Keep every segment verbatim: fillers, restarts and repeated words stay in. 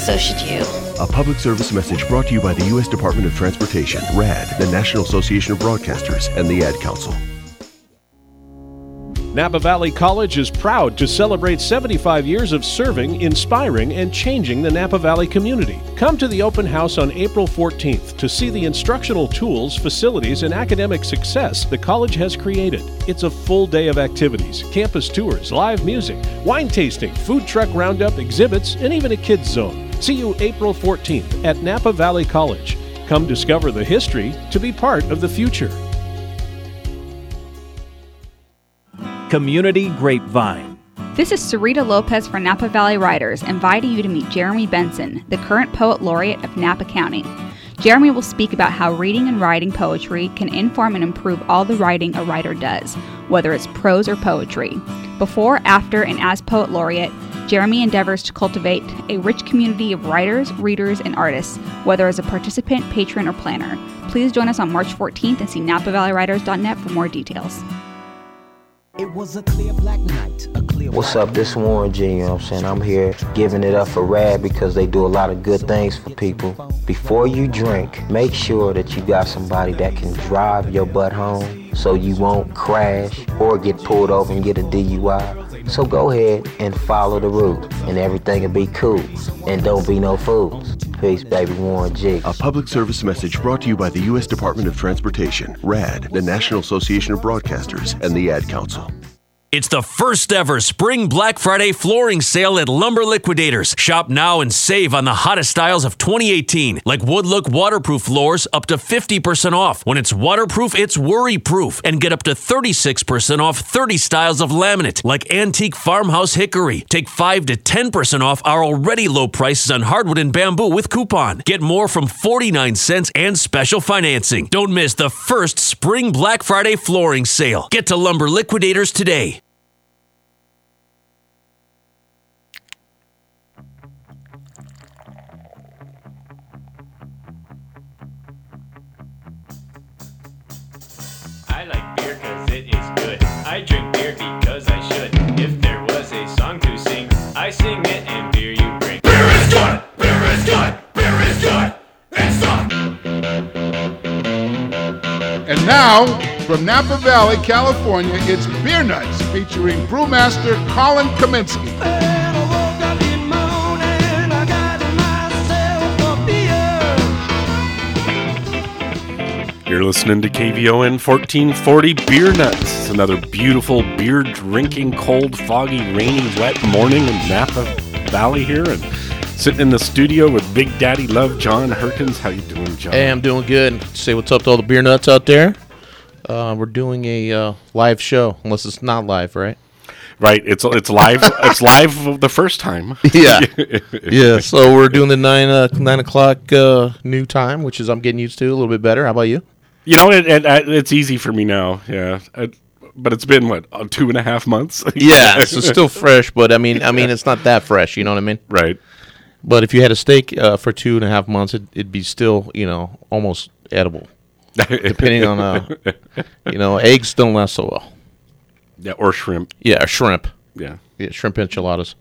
so should you. A public service message brought to you by the U S Department of Transportation, RAD, the National Association of Broadcasters, and the Ad Council. Napa Valley College is proud to celebrate seventy-five years of serving, inspiring, and changing the Napa Valley community. Come to the open house on April fourteenth to see the instructional tools, facilities, and academic success the college has created. It's a full day of activities, campus tours, live music, wine tasting, food truck roundup, exhibits, and even a kids zone. See you April fourteenth at Napa Valley College. Come discover the history to be part of the future. Community Grapevine. This is Sarita Lopez for Napa Valley Writers, inviting you to meet Jeremy Benson, the current Poet Laureate of Napa County. Jeremy will speak about how reading and writing poetry can inform and improve all the writing a writer does, whether it's prose or poetry. Before, after, and as Poet Laureate, Jeremy endeavors to cultivate a rich community of writers, readers, and artists, whether as a participant, patron, or planner. Please join us on March fourteenth and see napa valley writers dot net for more details. It was a clear black night, a clear What's up, this Warren G, you know what I'm saying? I'm here giving it up for RAD because they do a lot of good things for people. Before you drink, make sure that you got somebody that can drive your butt home so you won't crash or get pulled over and get a D U I. So go ahead and follow the route and everything will be cool. And don't be no fools. Peace, baby. Warren G. A public service message brought to you by the U S Department of Transportation, RAD, the National Association of Broadcasters, and the Ad Council. It's the first ever Spring Black Friday flooring sale at Lumber Liquidators. Shop now and save on the hottest styles of twenty eighteen, like Wood Look waterproof floors up to fifty percent off. When it's waterproof, it's worry-proof. And get up to thirty-six percent off thirty styles of laminate, like Antique Farmhouse Hickory. Take five to ten percent off our already low prices on hardwood and bamboo with coupon. Get more from forty-nine cents and special financing. Don't miss the first Spring Black Friday flooring sale. Get to Lumber Liquidators today. I like beer cause it is good. I drink beer because I should. If there was a song to sing, I sing it and beer you bring. Beer is good! Beer is good! Beer is good! It's good! And now, from Napa Valley, California, it's Beer Nuts featuring brewmaster Colin Kaminsky. You're listening to K V O N fourteen forty Beer Nuts. It's another beautiful beer drinking, cold, foggy, rainy, wet morning in Napa Valley here, and sitting in the studio with Big Daddy Love John Herkins. How you doing, John? Hey, I'm doing good. Say what's up to all the beer nuts out there. Uh, we're doing a uh, live show, unless it's not live, right? Right. It's it's live. It's live the first time. Yeah. Yeah. So we're doing the nine uh, nine o'clock uh, new time, which is I'm getting used to a little bit better. How about you? You know, it, it, it's easy for me now. Yeah. It, but it's been what uh, two and a half months. Yeah. So it's still fresh, but I mean, I mean, it's not that fresh. You know what I mean? Right. But if you had a steak uh, for two and a half months, it, it'd be still, you know, almost edible. Depending on, uh, you know, eggs still not so well. Yeah, or shrimp. Yeah, or shrimp. Yeah. Yeah, shrimp enchiladas.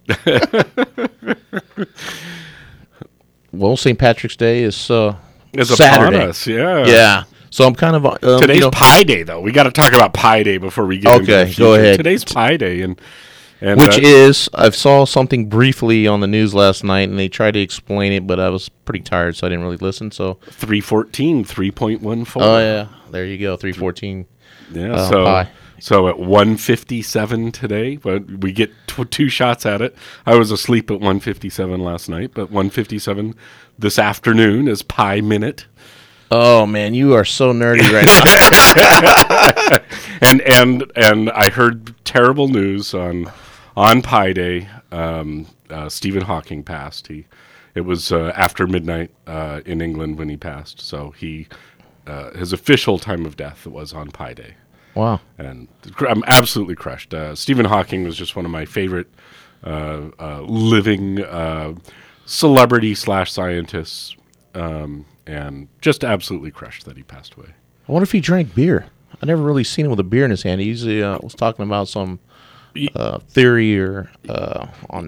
Well, Saint Patrick's Day is uh, it's Saturday. Upon us, yeah. Yeah. So I'm kind of um, today's you know, Pie Day, though. We got to talk about Pie Day before we get okay, into the go ahead. Today's Pie Day, and, and which uh, is I saw something briefly on the news last night, and they tried to explain it, but I was pretty tired, so I didn't really listen. So three fourteen, three point one four. Oh yeah, there you go, three fourteen. Yeah. Uh, so pie. so at one fifty seven today, but we get t- two shots at it. I was asleep at one fifty seven last night, but one fifty seven this afternoon is Pie Minute. Oh man, you are so nerdy right now. and and and I heard terrible news on on Pie Day. Um, uh, Stephen Hawking passed. He it was uh, after midnight uh, in England when he passed. So he uh, his official time of death was on Pie Day. Wow. And I'm absolutely crushed. Uh, Stephen Hawking was just one of my favorite uh, uh, living uh, celebrity slash scientists. Um, and just absolutely crushed that he passed away. I wonder if he drank beer. I never really seen him with a beer in his hand. He usually uh, was talking about some uh, theory or uh, on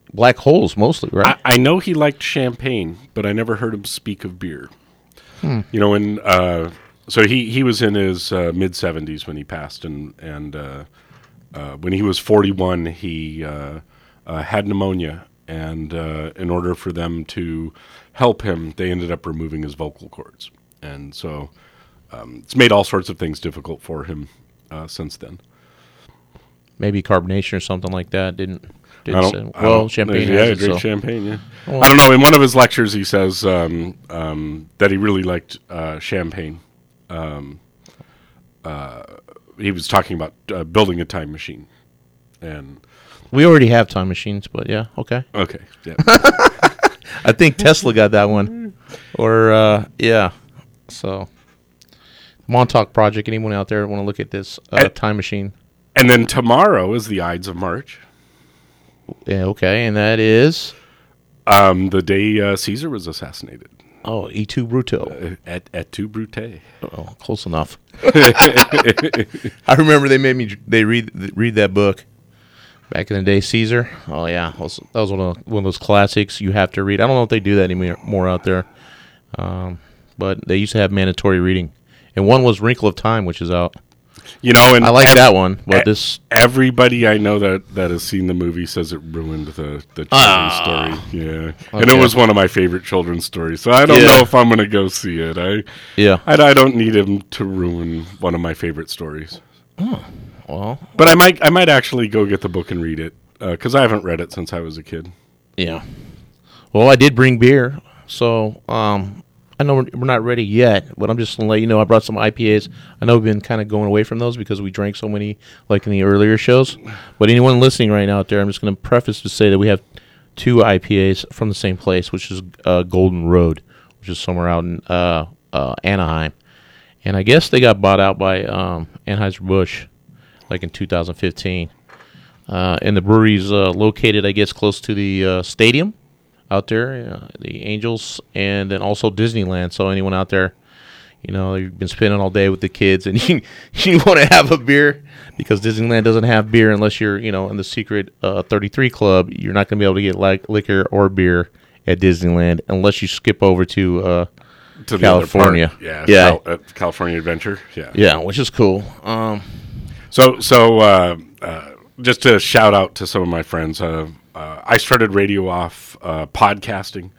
black holes mostly, right? I, I know he liked champagne, but I never heard him speak of beer. Hmm. You know, when uh, so he, he was in his uh, mid seventies when he passed, and and uh, uh, when he was forty-one, he uh, uh, had pneumonia, and uh, in order for them to help him, they ended up removing his vocal cords, and so um, it's made all sorts of things difficult for him uh, since then. Maybe carbonation or something like that didn't. didn't I don't, say, I well, don't, champagne. Yeah, has it, great so. champagne. Yeah, Oh. I don't know. In one of his lectures, he says um, um, that he really liked uh, champagne. Um, uh, he was talking about uh, building a time machine, and We already have time machines, but yeah, okay. okay, yeah. I think Tesla got that one, or uh, yeah. So, Montauk Project. Anyone out there want to look at this uh, And- time machine? And then tomorrow is the Ides of March, Yeah, okay, and that is um, the day uh, Caesar was assassinated. oh E two Bruto. Uh, at at two Brute. Oh, close enough. I remember they made me they read read that book back in the day, Caesar. Oh yeah, that was, that was one of one of those classics you have to read. I don't know if they do that anymore more out there, um, but they used to have mandatory reading, and one was Wrinkle of Time, which is out. You know, and I like ev- that one, but e- this everybody I know that, that has seen the movie says it ruined the the children's Ah. story. Yeah, and it Okay. was one of my favorite children's stories. So I don't Yeah. know if I'm going to go see it. I yeah. I, I don't need him to ruin one of my favorite stories. Well, But I might I might actually go get the book and read it because I haven't read it since I was a kid. yeah. Well, I did bring beer, so um, I know we're, we're not ready yet, but I'm just gonna let you know I brought some I P As. I know we've been kind of going away from those because we drank so many, like in the earlier shows. But anyone listening right now out there, I'm just gonna preface to say that we have two I P As from the same place, which is uh, Golden Road, which is somewhere out in uh, uh, Anaheim, and I guess they got bought out by um, Anheuser-Busch, like in two thousand fifteen. Uh, and the brewery's uh, located, I guess, close to the uh, stadium out there, uh, the Angels, and then also Disneyland. So anyone out there, you know, you've been spending all day with the kids, and you you want to have a beer because Disneyland doesn't have beer unless you're, you know, in the secret uh, thirty-three club. You're not going to be able to get like liquor or beer at Disneyland unless you skip over to uh, To the other California. part. Yeah, yeah, Cal- uh, California Adventure. Yeah, yeah, which is cool. Um, So, so uh, uh, just to shout out to some of my friends, uh, uh, I started Radio Off uh, podcasting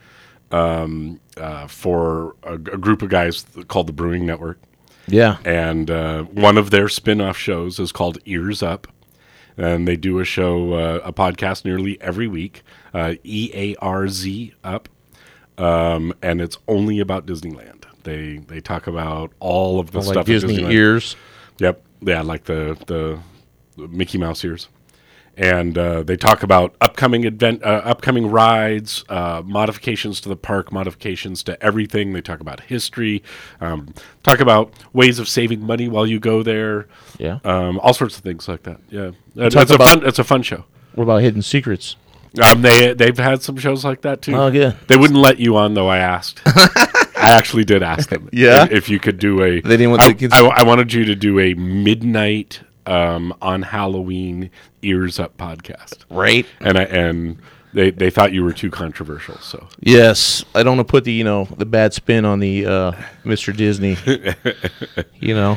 um, uh, for a, a group of guys called the Brewing Network. yeah, And uh, one of their spin-off shows is called Ears Up. And they do a show, uh, a podcast nearly every week, uh, E A R Z Up. Um, and it's only about Disneyland. They they talk about all of the like stuff at Disney Disneyland. ears. Yep. Yeah, like the the, the Mickey Mouse ears. And uh, they talk about upcoming event, uh, upcoming rides, uh, modifications to the park, modifications to everything. They talk about history, um, talk about ways of saving money while you go there. Yeah. Um, all sorts of things like that. Yeah, it's, talk it's a about- fun. It's a fun show. What about Hidden Secrets? Um, they they've had some shows like that too. Oh, yeah. They wouldn't let you on though. I asked. I actually did ask them. Yeah? if, if you could do a. They didn't want I, the kids- I, I wanted you to do a midnight um, on Halloween Ears Up podcast, Right. and I and they they thought you were too controversial. So Yes, I don't want to put the you know the bad spin on the uh, Mister Disney, you know,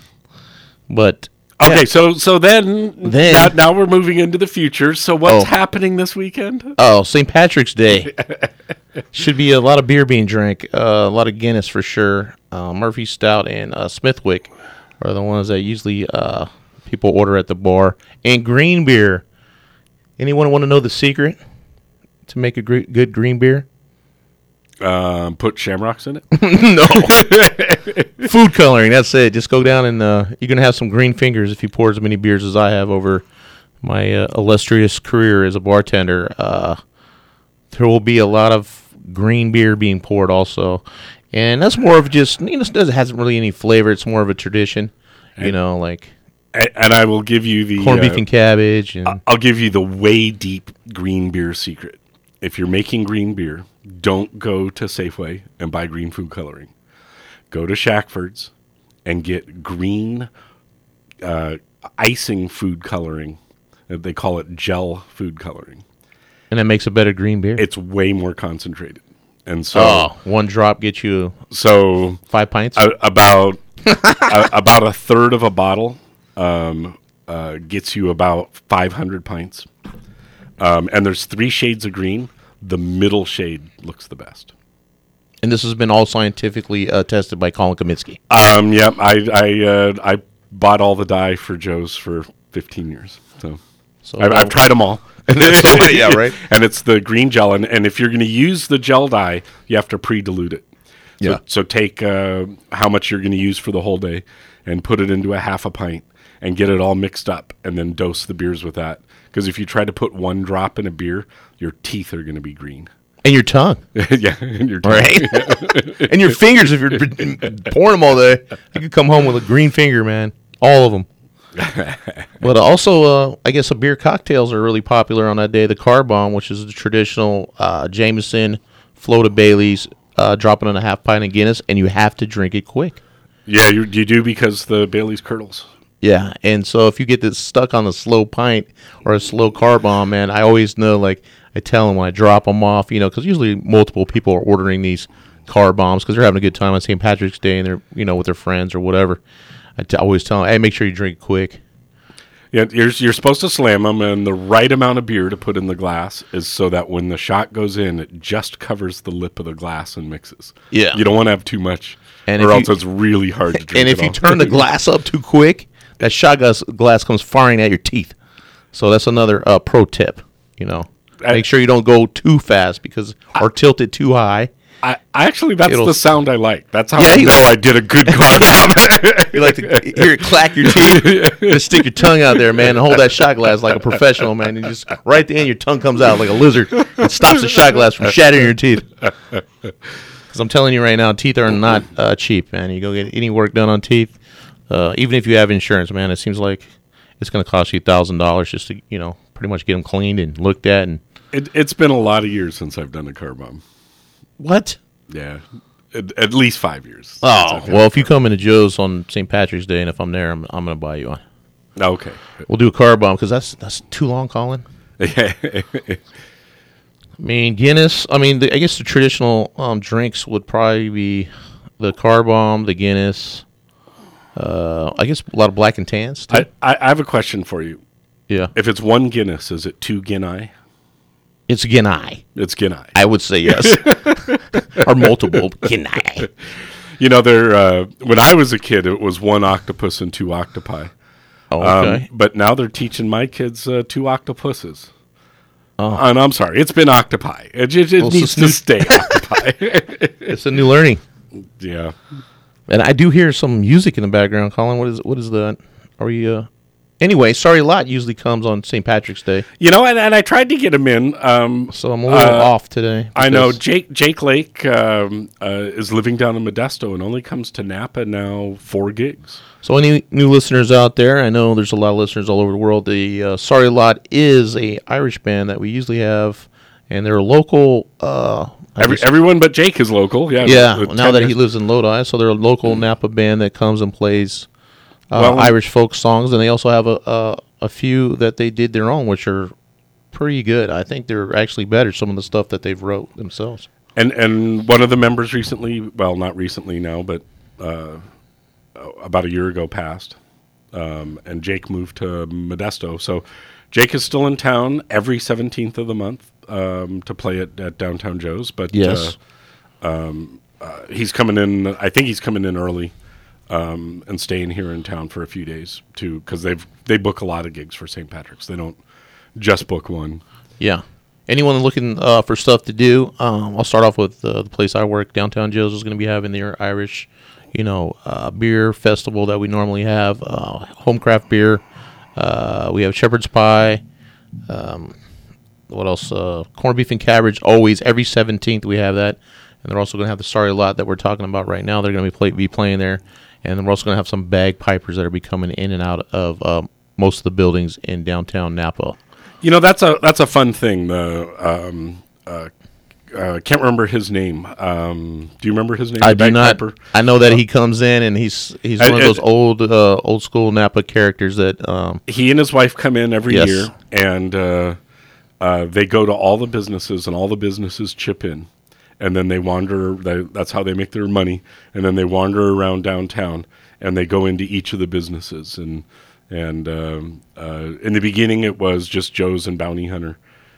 but okay, yeah. so so then Then- now, now we're moving into the future. So what's Oh. happening this weekend? Oh, Saint Patrick's Day should be a lot of beer being drank, uh, a lot of Guinness for sure. Uh, Murphy Stout and uh, Smithwick are the ones that usually uh, people order at the bar, and green beer. Anyone want to know the secret to make a gre- good green beer? Um, put shamrocks in it. No. Food coloring, that's it. Just go down and uh, you're going to have some green fingers if you pour as many beers as I have over my uh, illustrious career as a bartender. Uh, there will be a lot of green beer being poured also. And that's more of just, you know, it hasn't really any flavor. It's more of a tradition, you know, like And, and I will give you the corned beef uh, and cabbage. And I- I'll give you the way deep green beer secret. If you're making green beer, don't go to Safeway and buy green food coloring. Go to Shackford's and get green uh, icing food coloring. Uh, They call it gel food coloring. And that makes a better green beer. It's way more concentrated. And so oh, one drop gets you so five pints? A, about a, about a third of a bottle um, uh, gets you about five hundred pints. Um, and there's three shades of green. The middle shade looks the best. And this has been all scientifically uh, tested by Colin Kaminsky. Um, yeah, I I uh, I bought all the dye for Joe's for fifteen years. So, so I've, I've tried them all. so, yeah, right. And it's the green gel, and, and if you're going to use the gel dye, you have to pre-dilute it. So, yeah. So take uh, how much you're going to use for the whole day, and put it into a half a pint, and get it all mixed up, and then dose the beers with that. Because if you try to put one drop in a beer, your teeth are going to be green. And your tongue. yeah, and your tongue. Right? And your fingers, if you're pouring them all day, you could come home with a green finger, man. All of them. But also, uh, I guess, the beer cocktails are really popular on that day. The Car Bomb, which is the traditional uh, Jameson, floated Baileys, uh, dropping in a half pint of Guinness, and you have to drink it quick. Yeah, you, you do because the Bailey's curdles. Yeah, and so if you get this stuck on the slow pint or a slow Car Bomb, man, I always know, like, I tell them when I drop them off, you know, because usually multiple people are ordering these Car Bombs because they're having a good time on Saint Patrick's Day and they're, you know, with their friends or whatever. I t- always tell them, hey, make sure you drink quick. Yeah, you're, you're supposed to slam them, and the right amount of beer to put in the glass is so that when the shot goes in, it just covers the lip of the glass and mixes. Yeah. You don't want to have too much, and or else you, it's really hard to drink. And if it you all. turn the glass up too quick, that shot glass, glass comes firing at your teeth. So that's another uh, pro tip, you know. I, Make sure you don't go too fast because I, or tilt it too high. I, I actually, that's It'll, the sound I like. That's how yeah, I know like, I did a good Car Bomb. You like to hear it clack your teeth, just stick your tongue out there, man, and hold that shot glass like a professional, man. And just right at the end, your tongue comes out like a lizard and stops the shot glass from shattering your teeth. Because I'm telling you right now, teeth are not uh, cheap, man. You go get any work done on teeth, uh, even if you have insurance, man, it seems like it's going to cost you a thousand dollars just to, you know, pretty much get them cleaned and looked at. And it, it's been a lot of years since I've done a Car Bomb. What? Yeah, at, at least five years. Oh, well, if you come into Joe's on Saint Patrick's Day, and if I'm there, I'm, I'm going to buy you one. Okay. We'll do a Car Bomb, because that's that's too long, Colin. I mean, Guinness, I mean, the, I guess the traditional um, drinks would probably be the Car Bomb, the Guinness, uh, I guess a lot of black and tans, too. I, I have a question for you. Yeah. If it's one Guinness, is it two Guinness? It's Guinness. It's Guinness. I would say yes. Or multiple Guinness. You know, there. Uh, when I was a kid, it was one octopus and two octopi. Oh, okay. Um, but now they're teaching my kids uh, two octopuses. Oh. And I'm sorry, it's been octopi. It, it, it well, needs to stay octopi. It's a new learning. Yeah. And I do hear some music in the background, Colin. What is what is that? Are we... Uh, Anyway, Sorry Lot usually comes on Saint Patrick's Day. You know, and, and I tried to get him in. Um, so I'm a little uh, off today. I know. Jake Jake Lake um, uh, is living down in Modesto and only comes to Napa now four gigs. So any new listeners out there, I know there's a lot of listeners all over the world. The uh, Sorry Lot is a Irish band that we usually have, and they're a local... Uh, Every, everyone but Jake is local. Yeah, yeah now that he lives in Lodi, so they're a local mm. Napa band that comes and plays... Uh, well, Irish folk songs, and they also have a, a a few that they did their own, which are pretty good. I think they're actually better, some of the stuff that they've wrote themselves. And and one of the members recently, well, not recently now, but uh, about a year ago passed, um, and Jake moved to Modesto. So Jake is still in town every seventeenth of the month um, to play at, at Downtown Joe's, but yes. uh, um, uh, he's coming in, I think he's coming in early. Um, and staying here in town for a few days too, because they've they book a lot of gigs for Saint Patrick's. They don't just book one. Yeah. Anyone looking uh, for stuff to do? Um, I'll start off with uh, the place I work. Downtown Joe's is going to be having their Irish, you know, uh, beer festival that we normally have. Uh, home craft beer. Uh, we have shepherd's pie. Um, what else? Uh, corned beef and cabbage. Always every seventeenth we have that, and they're also going to have the Sorry Lot that we're talking about right now. They're going to be play, be playing there. And then we're also going to have some bagpipers that are be coming in and out of um, most of the buildings in downtown Napa. You know, that's a that's a fun thing. The um, uh, uh, can't remember his name. Um, do you remember his name? I do not. I know that he comes in and he's he's one I, of those old uh, old school Napa characters that um, he and his wife come in every yes. year, and uh, uh, they go to all the businesses, and all the businesses chip in. And then they wander, they, that's how they make their money. And then they wander around downtown, and they go into each of the businesses. And and um, uh, in the beginning, it was just Joe's and Bounty Hunter.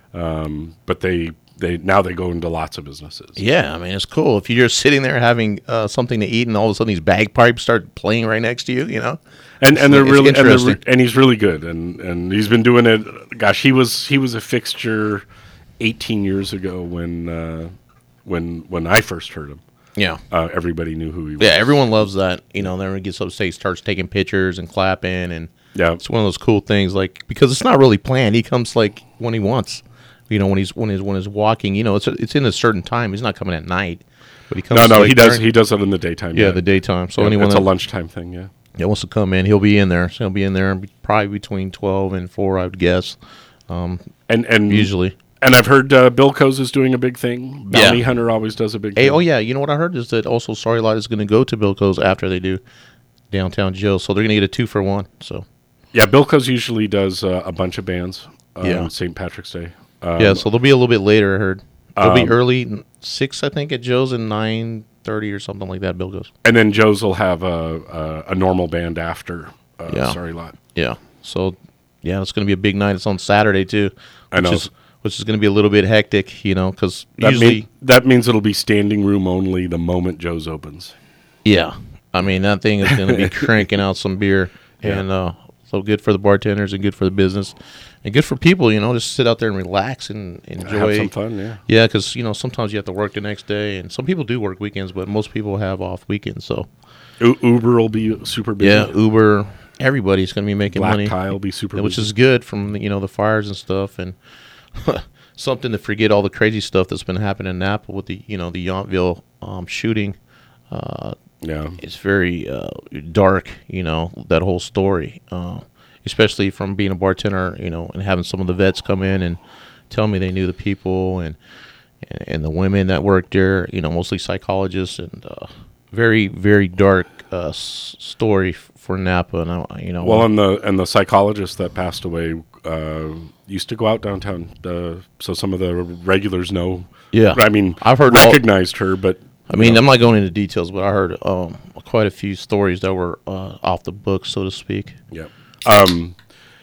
Um, but they, they now they go into lots of businesses. Yeah, I mean, it's cool. If you're just sitting there having uh, something to eat, and all of a sudden these bagpipes start playing right next to you, you know? And and they're It's really and, they're, interesting. re- and he's really good. And, and he's been doing it, gosh, he was he was a fixture eighteen years ago when... Uh, When when I first heard him, Yeah. uh, everybody knew who he was. Yeah, everyone loves that. You know, then when he gets up stage, starts taking pictures and clapping, and Yeah. it's one of those cool things. Like, because it's not really planned. He comes like when he wants. You know, when he's when he's when he's walking. You know, it's it's in a certain time. He's not coming at night, but he comes. No, no, like he does. during- He does it in the daytime. Yeah, the daytime. So Yeah, anyone it's a that, lunchtime thing. Yeah. that wants to come in, he'll be in there. So he'll be in there probably between twelve and four, I would guess. Um, and and usually. And I've heard uh, Bilko's is doing a big thing. Bounty Yeah. Hunter always does a big Hey, thing. oh yeah, you know what I heard is that also Sorry Lot is going to go to Bilko's after they do Downtown Joe, so they're going to get a two for one. So Yeah, Bilko's usually does uh, a bunch of bands on Yeah. Saint Patrick's Day. Um, yeah, so they'll be a little bit later. I heard they'll be um, early n- six, I think, at Joe's, and nine thirty or something like that. Bilko's. And then Joe's will have a, a, a normal band after uh, Yeah. Sorry Lot. Yeah. So yeah, it's going to be a big night. It's on Saturday too. I which know. Is, which is going to be a little bit hectic, you know, because That, usually, mean, that means it'll be standing room only the moment Joe's opens. yeah. I mean, that thing is going to be cranking out some beer, Yeah. and uh, so good for the bartenders and good for the business, and good for people, you know, just sit out there and relax and enjoy. Have some fun, yeah. Yeah, because you know sometimes you have to work the next day, and some people do work weekends, but most people have off weekends. So U- Uber will be super busy. yeah, Uber, everybody's going to be making Black money. Tie will be super Yeah, which busy. is good from you know the fires and stuff, and something to forget all the crazy stuff that's been happening in Napa with the you know the Yountville um, shooting. Uh, Yeah. it's very uh, dark, you know, that whole story, uh, especially from being a bartender, you know, and having some of the vets come in and tell me they knew the people and and, and the women that worked there, you know, mostly psychologists, and uh, very very dark uh, s- story f- for Napa, and I, you know, Well, and the and the psychologist that passed away uh, used to go out downtown, uh, so some of the regulars know. Yeah. I mean, I've heard all- recognized her, but I mean, I'm not going into details, but I heard um, quite a few stories that were uh, off the book, so to speak. yeah. Um,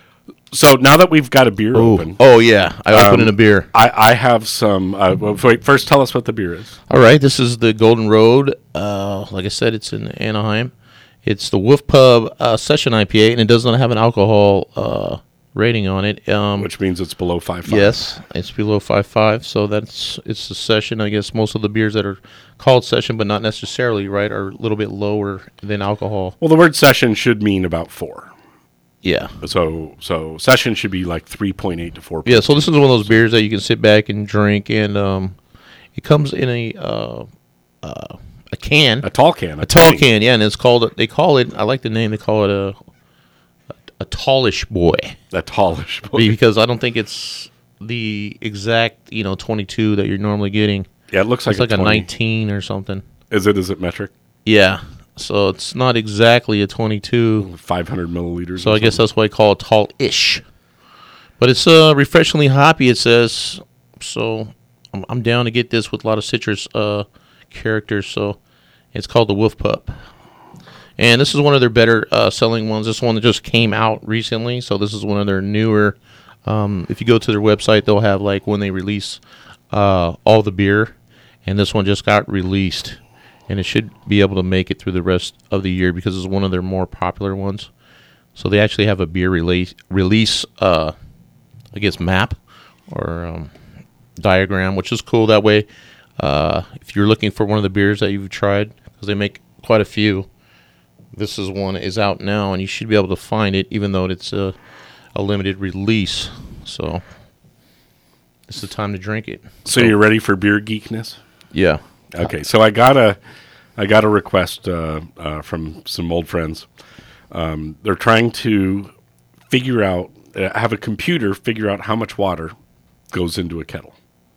so now that we've got a beer Oh, open, oh yeah, I opened um, a beer. I, I have some. Uh, well, wait, first tell us what the beer is. All right, this is the Golden Road. Uh, like I said, it's in Anaheim. It's the Wolf Pub uh, Session I P A, and it does not have an alcohol uh, rating on it. Um, Which means it's below five five. Yes, it's below five five, so that's it's the session. I guess most of the beers that are called session, but not necessarily, right, are a little bit lower than alcohol. Well, the word session should mean about four. Yeah. So so session should be like three point eight to four. Yeah, so this is one of those beers that you can sit back and drink, and um, it comes in a uh, uh, a can, A tall can. a tall tiny- can, yeah, and it's called. They call it. I like the name. They call it a a, a tallish boy, A tallish boy. because I don't think it's the exact you know twenty-two that you're normally getting. Yeah, it looks like It's like a, twenty. nineteen or something. Is it? Is it metric? Yeah, so it's not exactly a twenty-two. Five hundred milliliters. So or I guess something? that's why I call it tall-ish. But it's uh, refreshingly hoppy, it says. So I'm, I'm down to get this with a lot of citrus uh, characters. So it's called the Wolf Pup. And this is one of their better uh, selling ones. This one that just came out recently. So this is one of their newer. Um, if you go to their website, they'll have like when they release uh, all the beer. And this one just got released. And it should be able to make it through the rest of the year because it's one of their more popular ones. So they actually have a beer release, release uh, I guess, map or um, diagram, which is cool. That way, uh, if you're looking for one of the beers that you've tried, because they make quite a few, this is one is out now, and you should be able to find it, even though it's a, a limited release. So it's the time to drink it. So you're ready for beer geekness? Yeah. Okay, so I got a, I got a request uh, uh, from some old friends. Um, they're trying to figure out, uh, have a computer figure out how much water goes into a kettle.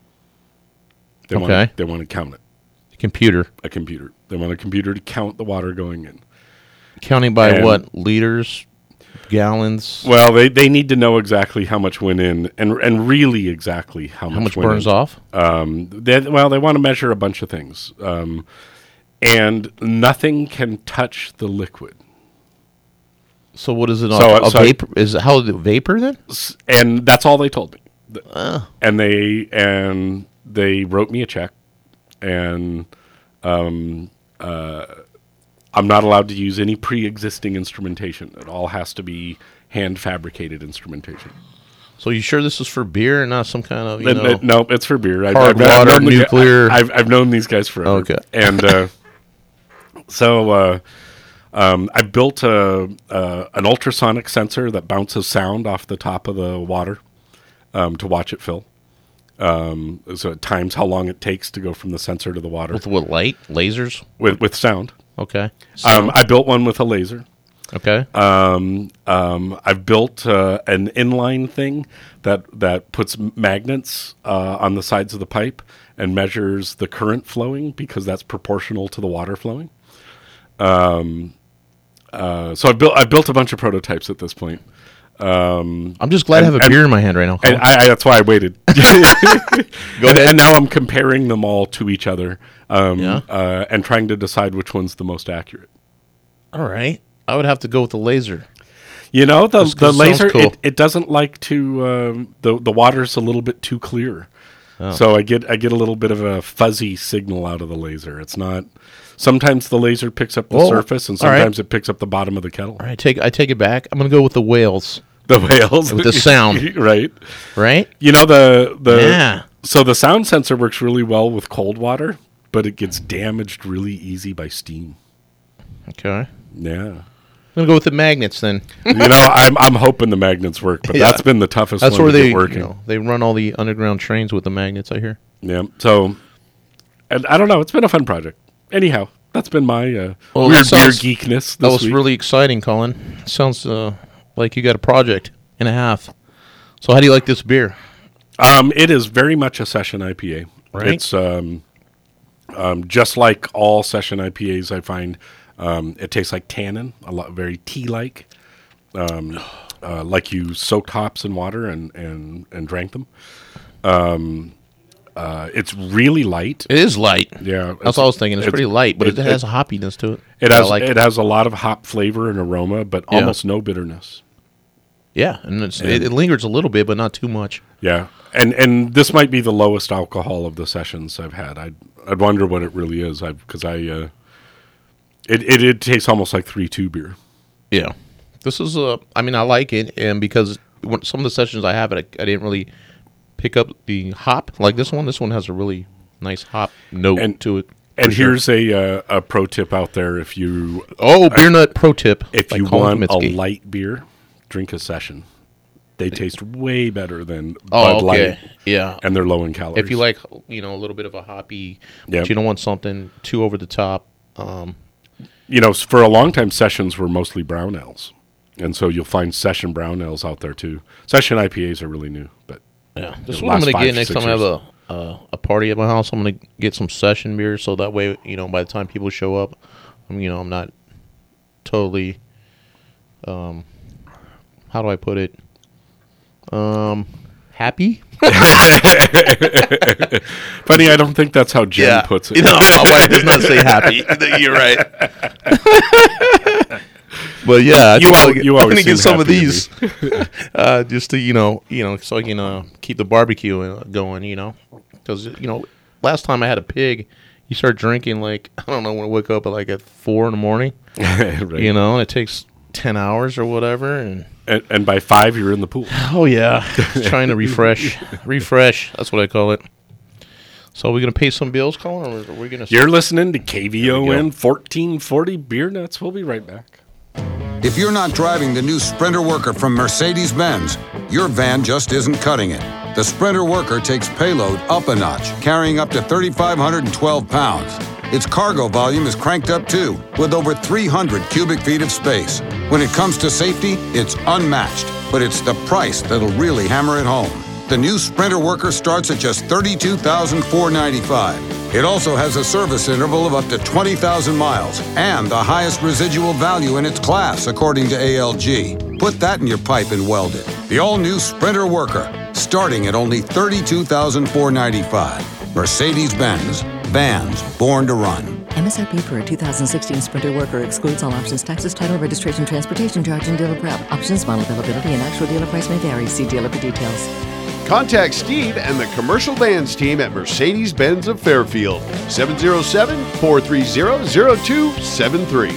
They Okay. Want, they want to count it. Computer. A computer. They want a computer to count the water going in. Counting by And- what? Liters? gallons? Well, they, they need to know exactly how much went in, and and really exactly how, How much much went burns in. off? Um, they, well, they want to measure a bunch of things, um, and nothing can touch the liquid. So what is it? So, a, a so I- vapor? Is it how is it vapor then? S- and that's all they told me. Th- Ah. And they and they wrote me a check, and um, uh, I'm not allowed to use any pre-existing instrumentation. It all has to be hand fabricated instrumentation. So you sure this is for beer and not some kind of you It- know? it- no, it's for beer. I- hard I've, I've water, known the gu- nuclear. I, I've I've known these guys forever. Okay. And uh, so uh, um, I built a, a an ultrasonic sensor that bounces sound off the top of the water um, to watch it fill. Um, so it times how long it takes to go from the sensor to the water With what light? Lasers? with with sound. Okay. Um, I built one with a laser. Okay. Um, um, I've built uh, an inline thing that that puts magnets uh, on the sides of the pipe and measures the current flowing because that's proportional to the water flowing. Um, uh, so I built I built a bunch of prototypes at this point. Um, I'm just glad and- I have a and- beer in my hand right now. And I, I, that's why I waited. Go and, ahead. and now I'm comparing them all to each other um, Yeah. uh, and trying to decide which one's the most accurate. All right. I would have to go with the laser. You know, the Just the 'cause it sounds laser cool. it, it doesn't like to um, the the water's a little bit too clear, Oh. so I get I get a little bit of a fuzzy signal out of the laser. It's not. Sometimes the laser picks up the Oh, surface, and all right. sometimes it picks up the bottom of the kettle. All right. Take I take it back. I'm gonna go with the whales. The whales With the sound. right? Right. You know the the Yeah. so the sound sensor works really well with cold water, but it gets damaged really easy by steam. Okay. Yeah. I'm gonna go with the magnets then. You know, I'm I'm hoping the magnets work, but Yeah. that's been the toughest That's one where to they get working. You know, they run all the underground trains with the magnets. I hear. Yeah. So, and I don't know. It's been a fun project. Anyhow, that's been my uh, Well, weird that sounds- beer geekness. This That was week. really exciting, Colin. Sounds uh, like you got a project and a half. So how do you like this beer? Um, it is very much a session I P A. Right. It's um, um, just like all session I P As. I find um, it tastes like tannin, a lot very tea-like, um, uh, like you soaked hops in water and and and drank them. Um, uh, it's really light. It is light. Yeah, That's what I was thinking. It's, pretty light, but it, it- has a hoppiness to it. It I has like it has a lot of hop flavor and aroma, but Yeah. almost no bitterness. Yeah, and it's, And- it, it lingers a little bit, but not too much. Yeah, and and this might be the lowest alcohol of the sessions I've had. I I'd wonder what it really is. I because I uh, it, it it tastes almost like three two beer. Yeah, this is uh, I mean, I like it, and because when, some of the sessions I have it, I, I didn't really pick up the hop like this one. This one has a really nice hop note And- to it. And for sure. here's a uh, a pro tip out there: if you oh beer nut pro tip, if by you Colin want a Kaminsky. light beer, drink a session. They taste way better than Oh, Bud okay. Light. Yeah. And they're low in calories. If you like, you know, a little bit of a hoppy, Yep. but you don't want something too over the top. Um, you know, s- for a long time, sessions were mostly brown ales. And so you'll find session brown ales out there too. Session I P As are really new, but yeah, this is the what I'm last going to five, get next six time I have years. a uh, a party at my house. I'm going to get some session beer, so that way, you know, by the time people show up, I'm, you know, I'm not totally. Um, how do I put it? Um, happy. Funny, I don't think that's how Jen Yeah. puts it. You know, my wife does not say happy. You're right. But yeah, I You think al- I'll get- you I'm always gonna get seem some of happy to these, uh, just to you know, you know, so I can uh, keep the barbecue uh, going. You know, because you know, last time I had a pig, you start drinking like I don't know when I wake up at like at four in the morning. Right. You know, and it takes ten hours or whatever, and And, and by five, you're in the pool. oh yeah, trying to refresh, refresh. That's what I call it. So are we gonna pay some bills, Colin, or are we gonna? You're listening to K V O There we N go. fourteen forty Beer Nuts. We'll be right back. If you're not driving the new Sprinter Worker from Mercedes-Benz, your van just isn't cutting it. The Sprinter Worker takes payload up a notch, carrying up to three thousand five hundred twelve pounds. Its cargo volume is cranked up too, with over three hundred cubic feet of space. When it comes to safety, it's unmatched, but it's the price that'll really hammer it home. The new Sprinter Worker starts at just thirty-two thousand four hundred ninety-five dollars. It also has a service interval of up to twenty thousand miles and the highest residual value in its class, according to A L G. Put that in your pipe and weld it. The all-new Sprinter Worker, starting at only thirty-two thousand four hundred ninety-five dollars. Mercedes-Benz. Vans born to run. M S R P for a two thousand sixteen Sprinter Worker excludes all options, taxes, title, registration, transportation charge, and dealer prep. Options, model availability, and actual dealer price may vary. See dealer for details. Contact Steve and the Commercial Vans team at Mercedes-Benz of Fairfield. seven oh seven, four three zero, zero two seven three.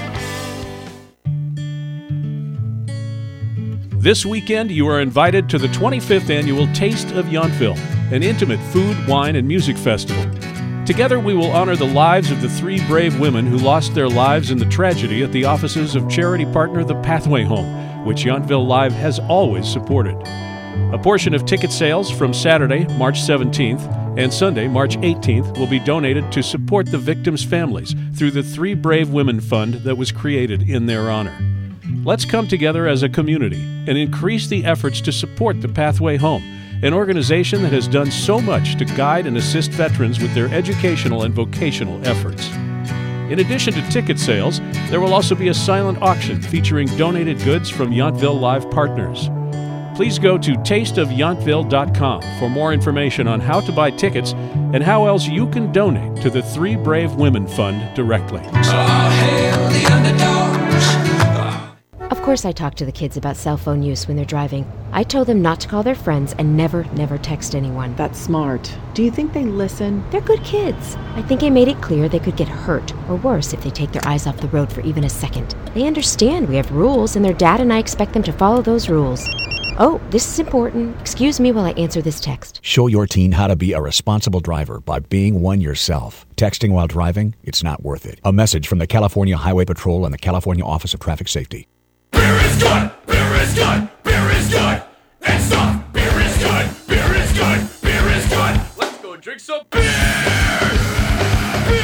This weekend, you are invited to the twenty-fifth Annual Taste of Yountville, an intimate food, wine, and music festival. Together, we will honor the lives of the three brave women who lost their lives in the tragedy at the offices of charity partner The Pathway Home, which Yountville Live has always supported. A portion of ticket sales from Saturday, March seventeenth, and Sunday, March eighteenth, will be donated to support the victims' families through the Three Brave Women Fund that was created in their honor. Let's come together as a community and increase the efforts to support The Pathway Home, an organization that has done so much to guide and assist veterans with their educational and vocational efforts. In addition to ticket sales, there will also be a silent auction featuring donated goods from Yountville Live partners. Please go to taste of yountville dot com for more information on how to buy tickets and how else you can donate to the Three Brave Women Fund directly. All hail the underdogs. Of course I talk to the kids about cell phone use when they're driving. I told them not to call their friends and never, never text anyone. That's smart. Do you think they listen? They're good kids. I think I made it clear they could get hurt, or worse, if they take their eyes off the road for even a second. They understand we have rules, and their dad and I expect them to follow those rules. Oh, this is important. Excuse me while I answer this text. Show your teen how to be a responsible driver by being one yourself. Texting while driving, it's not worth it. A message from the California Highway Patrol and the California Office of Traffic Safety. Beer is good, beer is good, beer is good. And soft, beer is good, beer is good, beer is good. Let's go drink some beer. Beer,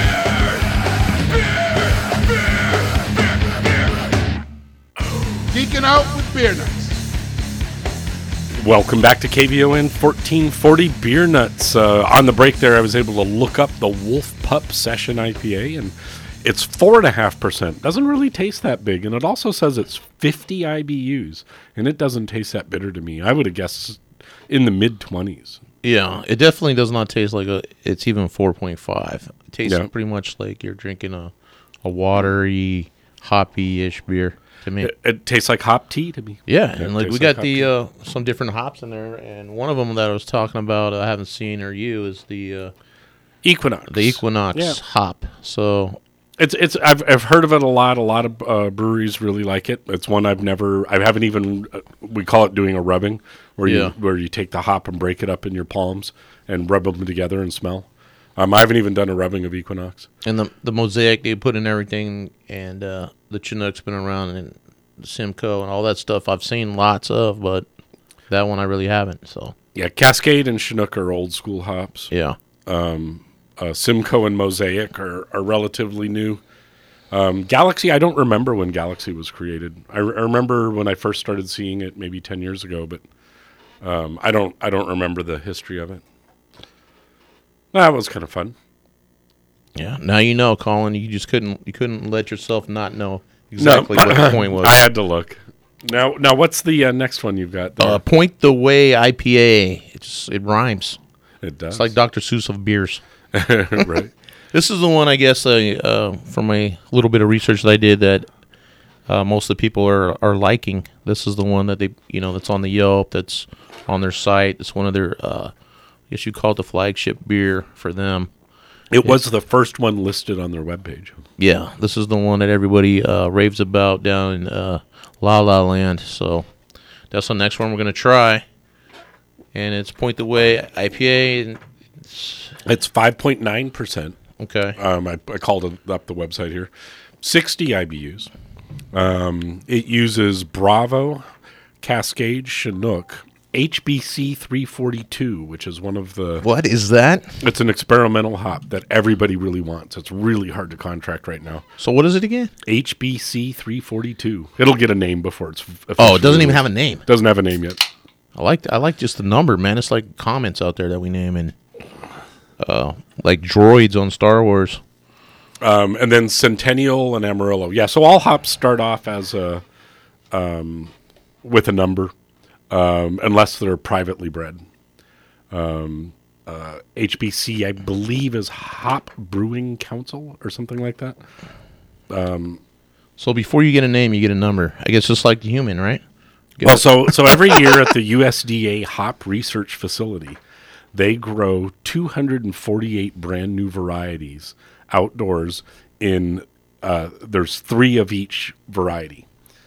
beer, beer, beer, beer. Geeking out with Beer Nuts. Welcome back to K V O N fourteen forty Beer Nuts. Uh, on the break there, I was able to look up the Wolf Pup Session I P A, and it's four point five percent. Doesn't really taste that big, and it also says it's fifty I B Us, and it doesn't taste that bitter to me. I would have guessed in the mid-twenties. Yeah, it definitely does not taste like a. It's even four point five. It tastes Yeah. pretty much like you're drinking a, a watery, hoppy-ish beer to me. It, it tastes like hop tea to me. Yeah, It and like tastes we got hop the tea. uh, some different hops in there, and one of them that I was talking about, I haven't seen or you is the uh, Equinox. The Equinox Yeah. hop. So It's it's I've I've heard of it a lot. A lot of uh, breweries really like it. It's one I've never I haven't even uh, we call it doing a rubbing, where Yeah. you where you take the hop and break it up in your palms and rub them together and smell. Um, I haven't even done a rubbing of Equinox. and the the mosaic they put in everything, and uh, the Chinook's been around, and the Simcoe and all that stuff I've seen lots of, but that one I really haven't. So Yeah, Cascade and Chinook are old school hops. Yeah. Um, uh, Simcoe and Mosaic are, are relatively new. Um, Galaxy, I don't remember when Galaxy was created. I, re- I remember when I first started seeing it maybe ten years ago, but um, I don't I don't remember the history of it. That was kind of fun. yeah, now you know, Colin. You just couldn't you couldn't let yourself not know exactly what the point was. I had to look. Now, now, what's the uh, next one you've got there? Uh, Point the Way I P A. It's, it rhymes. It does. It's like Doctor Seuss of beers. Right. This is the one, I guess, uh, uh, from a little bit of research that I did that uh, most of the people are, are liking. This is the one that they, you know, that's on the Yelp, that's on their site. It's one of their, uh, I guess you call it the flagship beer for them. It was the first one listed on their webpage. Yeah, this is the one that everybody uh, raves about down in uh, La La Land. So that's the next one we're going to try. And it's Point the Way I P A. And it's It's five point nine percent. Okay. Um, I, I called it up the website here. sixty I B Us. Um, it uses Bravo, Cascade, Chinook, H B C three forty-two, which is one of the... What is that? It's an experimental hop that everybody really wants. It's really hard to contract right now. So what is it again? H B C three forty-two. It'll get a name before it's... Oh, it doesn't even have a name. Doesn't have a name yet. I like I like just the number, man. It's like comments out there that we name, and uh, like droids on Star Wars. Um, and then Centennial and Amarillo. Yeah, so all hops start off as a um, with a number, um, unless they're privately bred. Um, uh, H B C, I believe, is Hop Brewing Council or something like that. Um, so before you get a name, you get a number. I guess just like the human, right? Get well, so so every year at the U S D A Hop Research Facility, they grow two hundred forty-eight brand new varieties outdoors. In uh, there's three of each variety,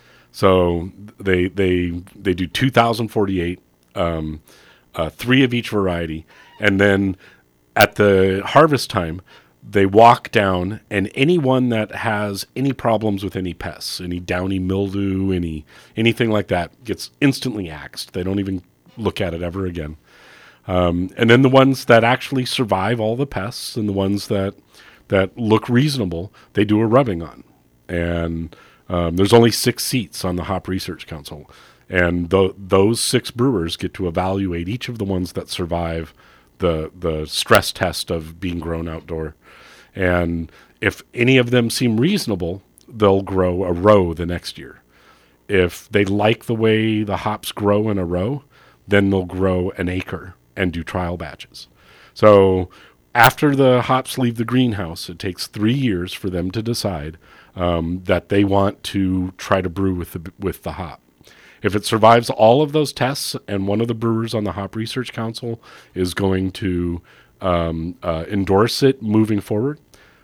so they they they do two thousand forty-eight, um, uh, three of each variety, and then at the harvest time, they walk down, and anyone that has any problems with any pests, any downy mildew, any anything like that, gets instantly axed. They don't even look at it ever again. Um, and then the ones that actually survive all the pests, and the ones that that look reasonable, they do a rubbing on. And um, there's only six seats on the Hop Research Council. And th- those six brewers get to evaluate each of the ones that survive the the stress test of being grown outdoor. And if any of them seem reasonable, they'll grow a row the next year. If they like the way the hops grow in a row, then they'll grow an acre and do trial batches. So after the hops leave the greenhouse, it takes three years for them to decide um, that they want to try to brew with the with the hop. If it survives all of those tests, and one of the brewers on the Hop Research Council is going to um, uh, endorse it moving forward,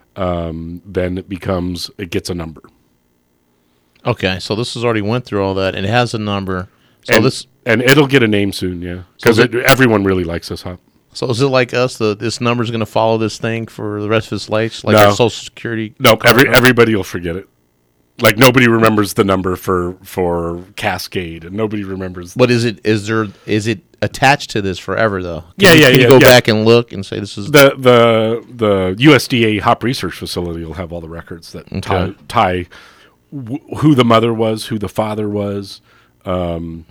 um, then it becomes it gets a number. Okay, so this has already went through all that, and it has a number. So and, this and it'll get a name soon, yeah, because so everyone really likes this hop. So is it like us? The this number is going to follow this thing for the rest of its life, like no. our Social Security? Nope. Every everybody will forget it. Like nobody remembers the number for, for Cascade, and nobody remembers. But is it is there is it attached to this forever though? Can Yeah, you, yeah. Can yeah, you go yeah. back and look and say this is the the the U S D A Hop Research Facility will have all the records that Okay. tie, tie w- who the mother was, who the father was. Um,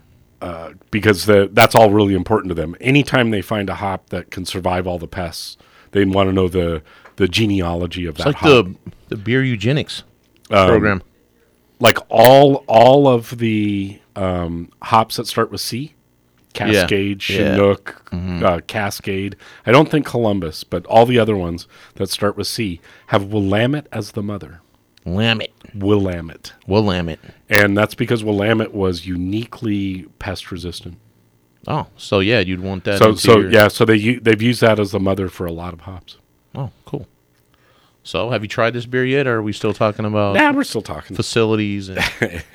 Uh, because the, that's all really important to them. Anytime they find a hop that can survive all the pests, they want to know the, the genealogy of It's that like hop. the the beer eugenics Um, program. Like all all of the um, hops that start with C, Cascade, Yeah. Chinook, Yeah. Mhm. uh, Cascade. I don't think Columbus, but all the other ones that start with C have Willamette as the mother. Willamette. Willamette. Willamette. And that's because Willamette was uniquely pest resistant. Oh, so yeah, you'd want that. So into so your- yeah, so they u- they've used that as the mother for a lot of hops. Oh, cool. So, have you tried this beer yet, or are we still talking about? Nah, we're still talking facilities and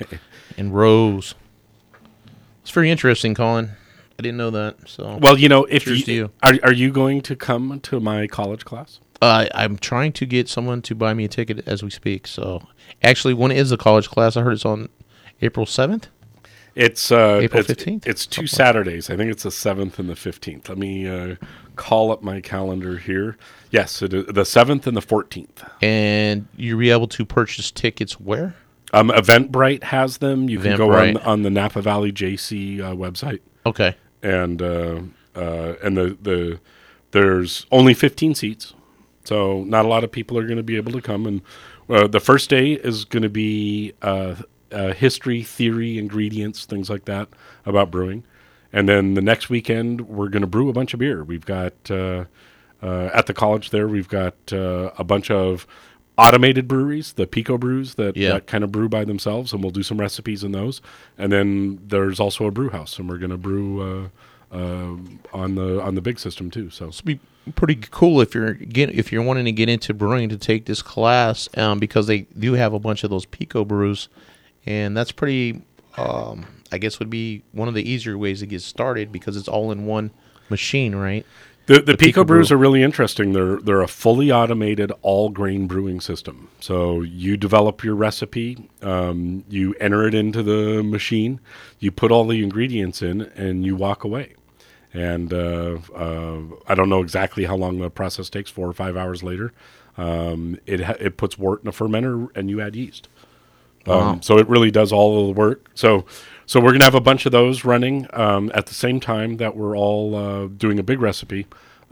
and rows. It's very interesting, Colin. I didn't know that. So, Well, you know, if cheers you, to you. are are you going to come to my college class? Uh, I'm trying to get someone to buy me a ticket as we speak. So, actually, when is the college class? I heard it's on April seventh. It's uh, April it's- fifteenth. It's two Saturdays. I think it's the seventh and the fifteenth. Let me uh, call up my calendar here. Yes, it is the seventh and the fourteenth. And you'll be able to purchase tickets where? Um, Eventbrite has them. You can go on Eventbrite. on the Napa Valley J C uh, website. Okay. And uh, uh, and the the there's only fifteen seats, so not a lot of people are going to be able to come. And uh, the first day is going to be uh, uh, history, theory, ingredients, things like that about brewing. And then the next weekend we're going to brew a bunch of beer. We've got uh, uh, at the college there we've got uh, a bunch of automated breweries, the Pico brews that, Yeah. that kind of brew by themselves, and we'll do some recipes in those. And then there's also a brew house, and we're going to brew uh, uh, on the on the big system too. So It'd be pretty cool if you're get, if you're wanting to get into brewing to take this class, um, because they do have a bunch of those Pico brews, and that's pretty. Um, I guess would be one of the easier ways to get started because it's all in one machine, right? The, the, Pico, Pico brews brew. are really interesting. They're they're a fully automated all grain brewing system. So you develop your recipe, um, you enter it into the machine, you put all the ingredients in, and you walk away. And uh, uh, I don't know exactly how long the process takes. Four or five hours later, um, it ha- it puts wort in a fermenter, and you add yeast. Um, Wow. So it really does all of the work. So so we're gonna have a bunch of those running um, at the same time that we're all uh, doing a big recipe.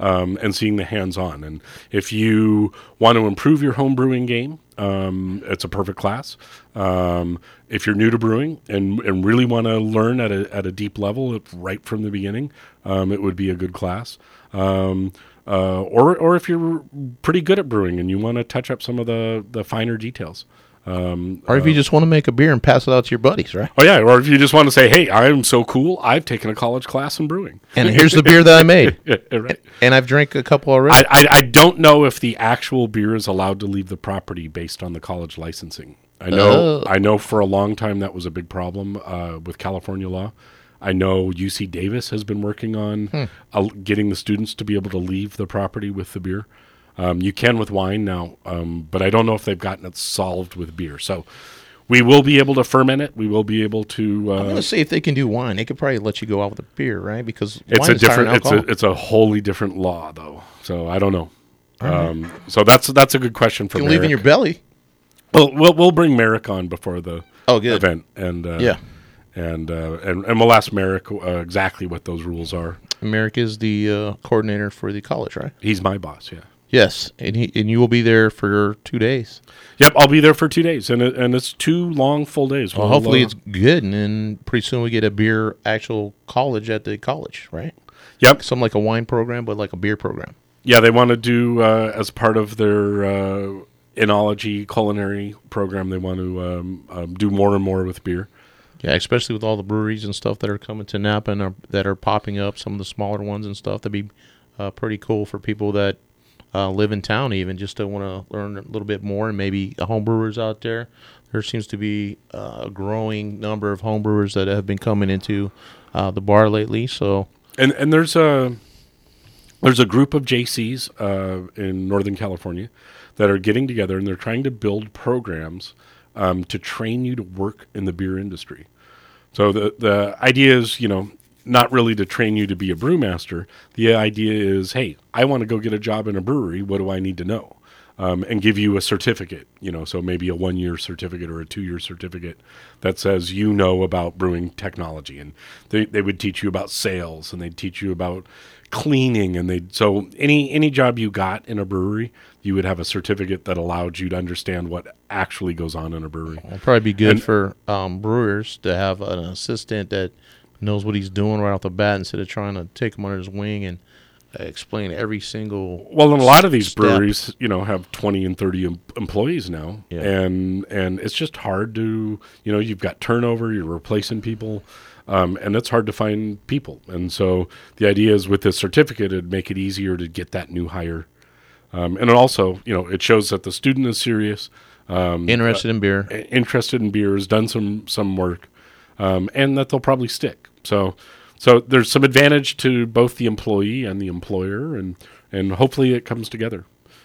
um, and seeing the hands-on. And if you want to improve your home brewing game, um, it's a perfect class. Um, if you're new to brewing and, and really want to learn at a at a deep level right from the beginning, um, it would be a good class. Um, uh, or or if you're pretty good at brewing and you want to touch up some of the, the finer details. Um, or if uh, you just want to make a beer and pass it out to your buddies, right? Oh, yeah. Or if you just want to say, hey, I'm so cool, I've taken a college class in brewing. And here's the beer that I made. Yeah, right. And I've drank a couple already. I, I, I don't know if the actual beer is allowed to leave the property based on the college licensing. I know Oh. I know for a long time that was a big problem uh, with California law. I know U C Davis has been working on Hmm. uh, getting the students to be able to leave the property with the beer. Um, you can with wine now, um, but I don't know if they've gotten it solved with beer. So we will be able to ferment it. We will be able to. Uh, I'm going to say if they can do wine, they could probably let you go out with a beer, right? Because it's wine a is higher in different. It's a alcohol. it's a wholly different law, though. So I don't know. All right. Um, so that's that's a good question for You can leave in Merrick. your belly. Well, we'll we'll bring Merrick on before the Oh, good. event, and uh, Yeah. and uh, and and we'll ask Merrick uh, exactly what those rules are. Merrick is the uh, coordinator for the college, right? He's my boss. Yeah. Yes, and he and you will be there for two days. Yep, I'll be there for two days, and it, and it's two long full days. Well, We'll, hopefully uh, it's good, and then pretty soon we get a beer actual college at the college, right? Yep, something like a wine program, but like a beer program. Yeah, they want to do uh, as part of their uh, enology culinary program. They want to um, um, do more and more with beer. Yeah, especially with all the breweries and stuff that are coming to Napa and are, that are popping up, some of the smaller ones and stuff. That'd be uh, pretty cool for people that uh, live in town, even just to want to learn a little bit more, and maybe home brewers out there. There seems to be uh, a growing number of home brewers that have been coming into uh, the bar lately. So, and and there's a there's a group of J Cs uh, in Northern California that are getting together, and they're trying to build programs um, to train you to work in the beer industry. So the the idea is, you know, not really to train you to be a brewmaster. The idea is, hey, I want to go get a job in a brewery. What do I need to know? Um, and give you a certificate, you know, so maybe a one-year certificate or a two-year certificate that says you know about brewing technology. And they, they would teach you about sales, and they'd teach you about cleaning. And they so any any job you got in a brewery, you would have a certificate that allowed you to understand what actually goes on in a brewery. it'd probably be good And- for um, brewers to have an assistant that knows what he's doing right off the bat instead of trying to take him under his wing and uh, explain every single. Well, and a lot of these step. breweries, you know, have twenty and thirty em- employees now, Yeah. and and it's just hard to, you know, you've got turnover, you're replacing people, um, and it's hard to find people. And so the idea is with this certificate, it'd make it easier to get that new hire, um, and it also, you know, it shows that the student is serious, um, Interested in beer. uh, interested in beer, has done some some work, um, and that they'll probably stick. So. So there's some advantage to both the employee and the employer, and, and hopefully it comes together.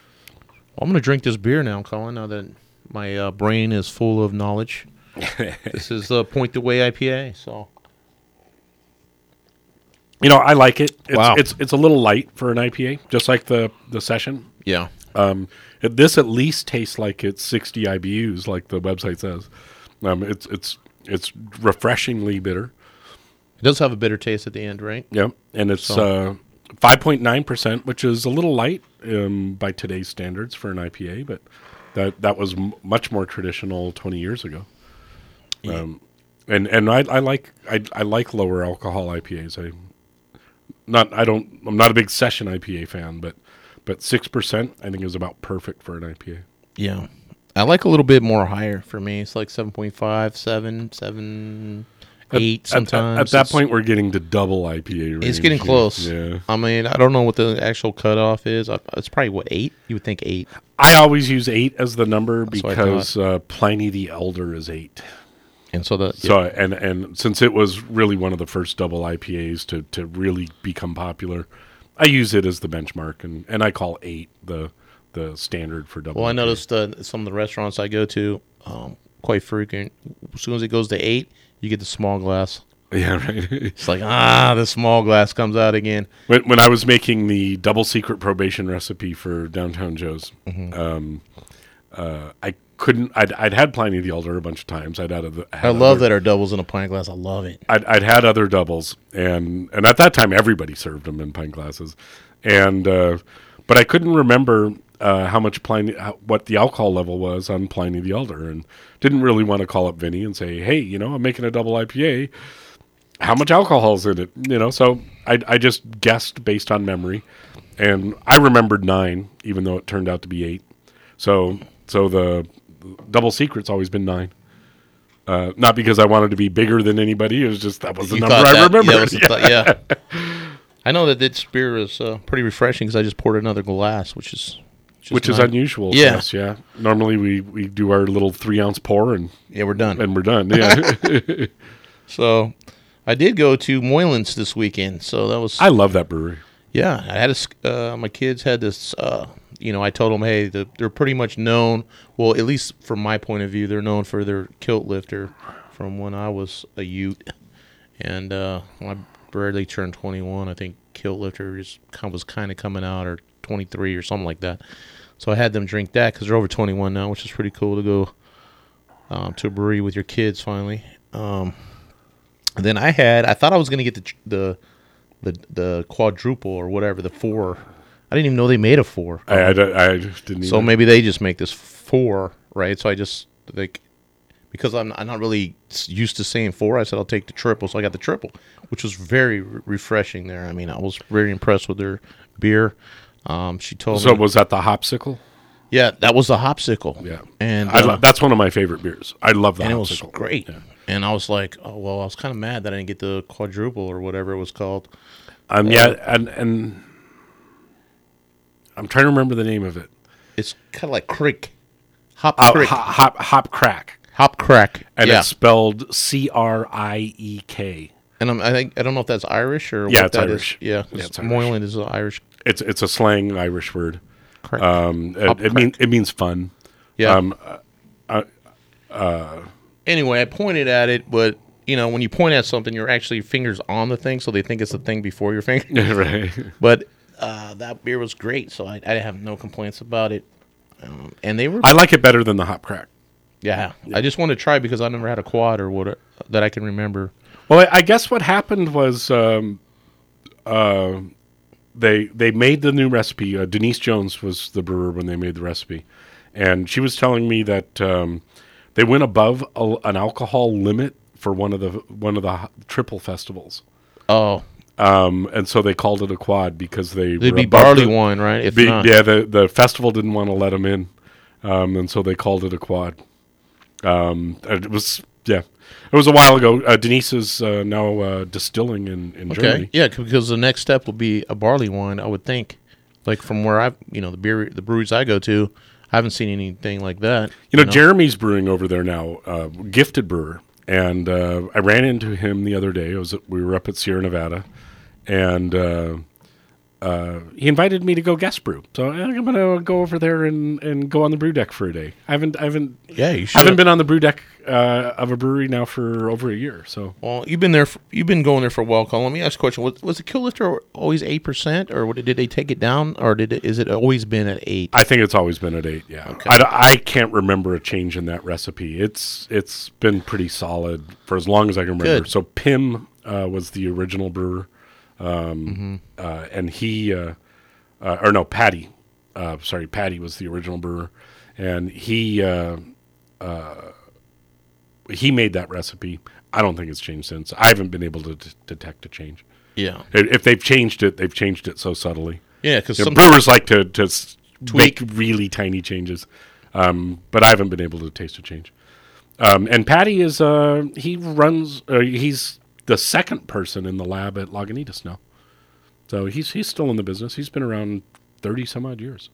Well, I'm going to drink this beer now, Colin, now that my uh, brain is full of knowledge. This is the Point the Way I P A, so. You know, I like it. It's, Wow. it's it's a little light for an I P A, just like the, the session. Yeah. Um, it, this at least tastes like it's sixty I B Us, like the website says. Um, it's it's it's refreshingly bitter. It does have a bitter taste at the end, right? Yep, and it's So- uh, five point nine percent, which is a little light um, by today's standards for an I P A, but that that was m- much more traditional twenty years ago. Yeah. Um, and and I, I like I, I like lower alcohol I P As. I not I don't I'm not a big session I P A fan, but but six percent I think is about perfect for an I P A. Yeah. I like a little bit more higher for me. It's like seven point five, seven, seven, At- eight at- sometimes. At, that It's- point, we're getting to double I P A range. It's getting close. Yeah. I mean, I don't know what the actual cutoff is. I- It's probably, what, eight? You would think eight. I always use eight as the number That's what I because uh, Pliny the Elder is eight. And so the so and and since it was really one of the first double I P As to, to really become popular, I use it as the benchmark, and, and I call eight the the standard for double. Well, I I P A. noticed uh, some of the restaurants I go to, um, quite frequent, as soon as it goes to eight, you get the small glass. Yeah, right. It's like, ah, the small glass comes out again. When when I was making the double secret probation recipe for Downtown Joe's, Mhm. um, uh, I couldn't. I'd, I'd had Pliny the Elder a bunch of times. I'd had other. I love that our doubles in a pint glass. I love it. I'd, I'd had other doubles, and and at that time everybody served them in pint glasses, and uh, but I couldn't remember uh, how much Pliny, how, what the alcohol level was on Pliny the Elder, and didn't really want to call up Vinny and say, hey, you know, I'm making a double I P A. How much alcohol's in it? You know, so I, I just guessed based on memory, and I remembered nine, even though it turned out to be eight. So, so the Double Secret's always been nine. Uh, not because I wanted to be bigger than anybody. It was just that was the You number thought I that- remembered. yeah, it was the th- yeah. I know that this beer is uh, pretty refreshing because I just poured another glass, which is which is, Which is nice. unusual Yeah, for us, yeah. Normally we, we do our little three ounce pour and yeah, we're done. And we're done. Yeah. So, I did go to Moylan's this weekend. So that was. I love that brewery. Yeah, I had a, s- uh, my kids had this. Uh, you know, I told them, hey, the, they're pretty much known. Well, at least from my point of view, they're known for their kilt lifter from when I was a Ute, and uh, I barely turned twenty-one. I think kilt lifter is, was kind of coming out, or twenty-three or something like that. So I had them drink that because they're over twenty-one now, which is pretty cool to go um, to a brewery with your kids finally. Um, and then I had, I thought I was going to get the, tr- the the the quadruple or whatever, the four. I didn't even know they made a four. I, I, don't- I didn't So either. maybe they just make this four, right? So I just like because I'm I'm not really s- used to saying four. I said I'll take the triple, so I got the triple, which was very re- refreshing. There, I mean, I was very impressed with their beer. Um, she told So me, was that the Hopsicle? yeah, that was the Hopsicle. Yeah. and I uh, lo- that's one of my favorite beers. I love the and it was Hopsicle. great. And I was like, oh well, I was kind of mad that I didn't get the quadruple or whatever it was called. Um, Uh, yeah, and and I'm trying to remember the name of it. It's kind of like Crick. Hop Oh, Crick. hop, hop, hop crack. Hop crack. And yeah. it's spelled C R I E K. And I'm, I think I don't know if that's Irish or Yeah, what it's that Irish. is. Yeah, Yeah, it's it's Irish. Moylan is an Irish. It's it's a slang Irish word. Crack. Um, Hop it, it means it means fun. Yeah. Um, uh, uh, Anyway, I pointed at it, but you know, when you point at something, you're actually fingers on the thing, so they think it's the thing before your finger. Right. But uh, that beer was great, so I, I have no complaints about it. Um, and they were. I like it better than the hop crack. Yeah, I just wanted to try because I never had a quad or what that I can remember. Well, I, I guess what happened was um, uh, they they made the new recipe. Uh, Denise Jones was the brewer when they made the recipe, and she was telling me that um, they went above a, an alcohol limit for one of the one of the h- triple festivals. Oh. Um, and so they called it a quad because they It'd were be above barley the- wine, right? If be- not. Yeah, the the festival didn't want to let them in, um, and so they called it a quad. Um, and it was yeah, it was a while ago. Uh, Denise is uh, now uh, distilling in in Okay. Germany. Yeah, c- because the next step will be a barley wine, I would think. Like from where I've, you know, the beer, the breweries I go to, I haven't seen anything like that. You know, Jeremy's brewing over there now, uh, gifted brewer, and uh, I ran into him the other day. I was at, we were up at Sierra Nevada, and uh, uh, he invited me to go guest brew. So I'm going to go over there and, and go on the brew deck for a day. I haven't I haven't Yeah, you I should. haven't been on the brew deck uh, of a brewery now for over a year. So Well, you've been there. For, you've been going there for a while. Colin. Let me ask a question: Was, was the kill lifter always eight percent, or what, did they take it down, or did it, is it always been at eight? I think it's always been at eight. Yeah, Okay. I, d- I can't remember a change in that recipe. It's it's been pretty solid for as long as I can remember. Good. So Pim uh, was the original brewer, um, uh, and he uh, uh, or no Patty, uh, sorry Patty was the original brewer, and he uh, uh, he made that recipe. I don't think it's changed since. I haven't been able to d- detect a change. Yeah. If if they've changed it, they've changed it so subtly. Yeah, 'cause You know, sometimes- brewers like to to s- Tweak. make really tiny changes, um, but I haven't been able to taste a change. Um, and Patty is uh, he runs. Uh, he's the second person in the lab at Lagunitas now, so he's he's still in the business. He's been around thirty some odd years.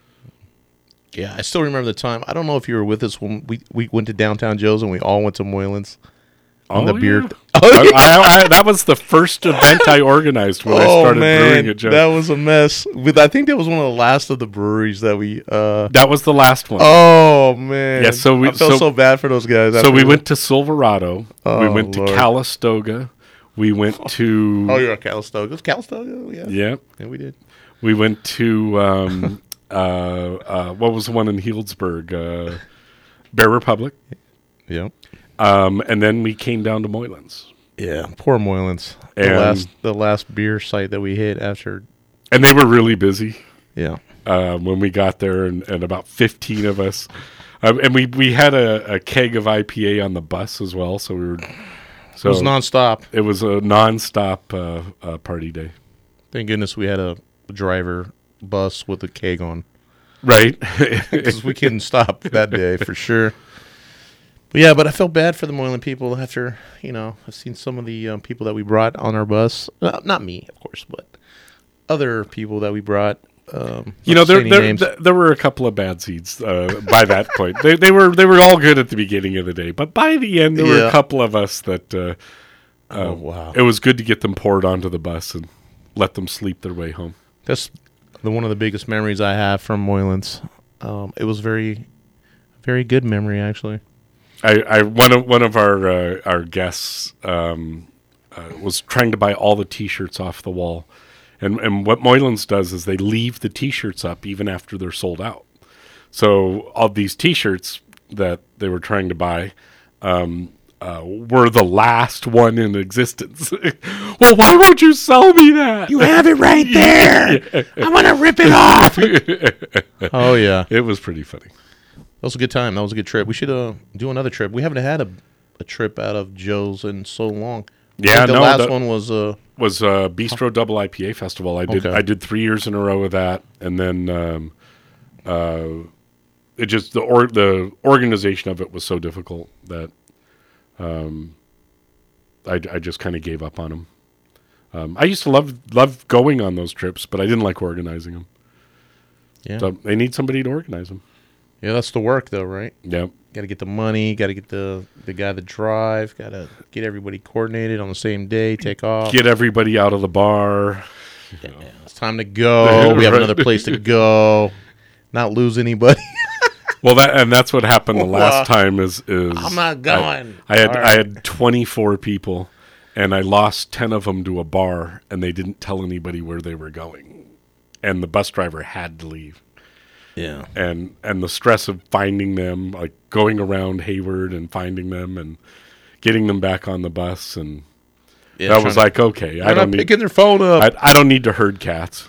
Yeah, I still remember the time. I don't know if you were with us when we, we went to Downtown Joe's and we all went to Moylan's on the beer. yeah. I, I, I, that was the first event I organized when I started brewing at Joe's. That was a mess. With I think that was one of the last of the breweries that we. Uh, That was the last one. Oh man! Yeah, so we I felt so, bad for those guys. So after we went to Silverado. we Oh, went to Lord. Calistoga. We went to. Oh, you're at Calistoga. It was Calistoga, yeah. Yeah. Yeah, we did. We went to um, uh, uh, what was the one in Healdsburg? Uh, Bear Republic. Yeah. Um, and then we came down to Moylan's. Yeah, poor Moylan's. The And- last, the last beer site that we hit after And they were really busy. Yeah. Uh, when we got there, and, and about fifteen of us. Um, and we, we had a, a keg of I P A on the bus as well, so we were... So it was nonstop. It was a nonstop uh, uh, party day. Thank goodness we had a driver bus with a keg on. Right. Because we couldn't stop that day for sure. But yeah, but I felt bad for the Moylan people after, you know, I've seen some of the um, people that we brought on our bus. Uh, not me, of course, but other people that we brought. Um, you know, there there, there there were a couple of bad seeds uh, by that point. They they were they were all good at the beginning of the day, but by the end there Yeah. were a couple of us that. Uh, uh, Oh, wow. It was good to get them poured onto the bus and let them sleep their way home. That's the one of the biggest memories I have from Moylan's. Um, it was very, very good memory actually. I, I one of one of our uh, our guests um, uh, was trying to buy all the T-shirts off the wall, and and what Moylan's does is they leave the T-shirts up even after they're sold out. So all these T-shirts that they were trying to buy um, uh, were the last one in existence. Well, why won't you sell me that? You have it right there. I want to rip it off. Oh yeah, it was pretty funny. That was a good time. That was a good trip. We should uh, do another trip. We haven't had a, a trip out of Joe's in so long. I Yeah, think the no, last that one was uh, was uh, Bistro Double I P A Festival. I did Okay. I did three years in a row of that, and then um, uh, it just the or, the organization of it was so difficult that um, I, I just kind of gave up on them. Um, I used to love love going on those trips, but I didn't like organizing them. Yeah. So they need somebody to organize them. Yeah, that's the work though, right? Yep. Got to get the money. Got to get the the guy that drive. Got to get everybody coordinated on the same day. Take off. Get everybody out of the bar. Yeah, it's time to go. We have Right. another place to go. Not lose anybody. Well, that and that's what happened the last Well, time. Is is I'm not I- going. I, had All I right. had twenty-four people, and I lost ten of them to a bar, and they didn't tell anybody where they were going, and the bus driver had to leave. Yeah. And and the stress of finding them, like going around Hayward and finding them and getting them back on the bus, and Yeah, that was trying like to- okay, They're I not don't need picking their phone up. I, I don't need to herd cats.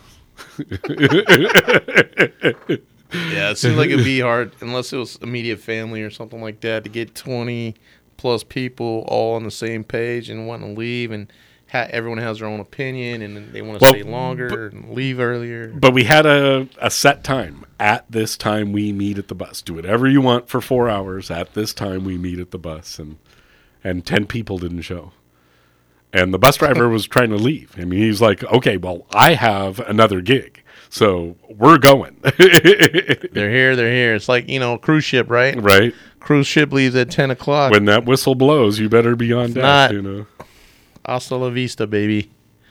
Yeah, it seems like it'd be hard unless it was immediate family or something like that to get twenty plus people all on the same page and wanting to leave, and ha- everyone has their own opinion and they want to Well, stay longer and leave earlier. But we had a, a set time. At this time, we meet at the bus. Do whatever you want for four hours. At this time, we meet at the bus. And and ten people didn't show. And the bus driver was trying to leave. I mean, he's like, okay, well, I have another gig. So we're going. They're here, they're here. It's like, you know, a cruise ship, right? Right. Cruise ship leaves at ten o'clock. When that whistle blows, you better be on If deck, not, you know. Hasta la vista, baby.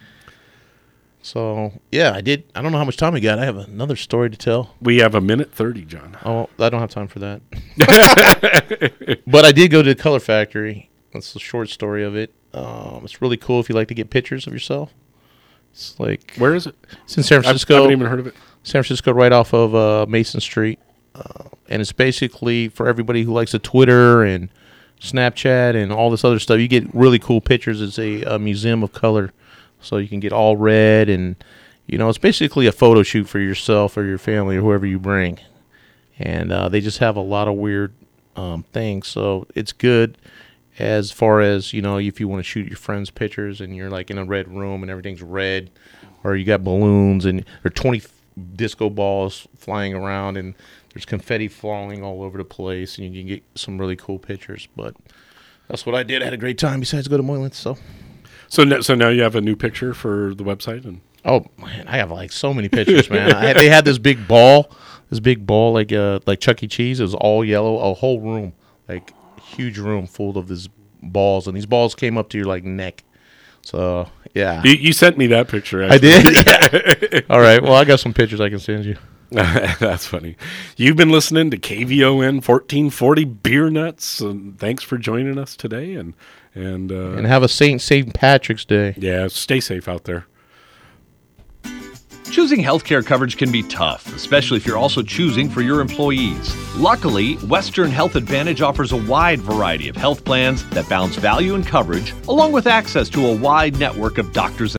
So, yeah, I did. I don't know how much time we got. I have another story to tell. We have a minute thirty, John. Oh, I don't have time for that. But I did go to the Color Factory. That's the short story of it. Um, it's really cool if you like to get pictures of yourself. It's like, where is it? It's in San I've- Francisco. I haven't even heard of it. San Francisco, right off of uh, Mason Street, uh, and it's basically for everybody who likes the Twitter and Snapchat and all this other stuff. You get really cool pictures. It's a, a museum of color, so you can get all red, and you know it's basically a photo shoot for yourself or your family or whoever you bring. And uh, they just have a lot of weird um, things, so it's good. As far as, you know, if you want to shoot your friends' pictures and you're like in a red room and everything's red, or you got balloons and there are twenty f- disco balls flying around and there's confetti falling all over the place, and you can get some really cool pictures. But that's what I did. I had a great time besides go to Moylan's. So, So, no, so now you have a new picture for the website? And oh, man, I have like so many pictures, man. I, they had this big ball, this big ball like uh, like Chuck E. Cheese. It was all yellow, a whole room, like huge room full of these balls, and these balls came up to your like neck. So yeah, You, you sent me that picture. I Actually. did. Yeah. All right. Well, I got some pictures I can send you. That's funny. You've been listening to K V O N fourteen forty Beer Nuts, and thanks for joining us today. And and uh, And have a Saint Saint Patrick's Day. Yeah, stay safe out there. Choosing healthcare coverage can be tough, especially if you're also choosing for your employees. Luckily, Western Health Advantage offers a wide variety of health plans that balance value and coverage, along with access to a wide network of doctors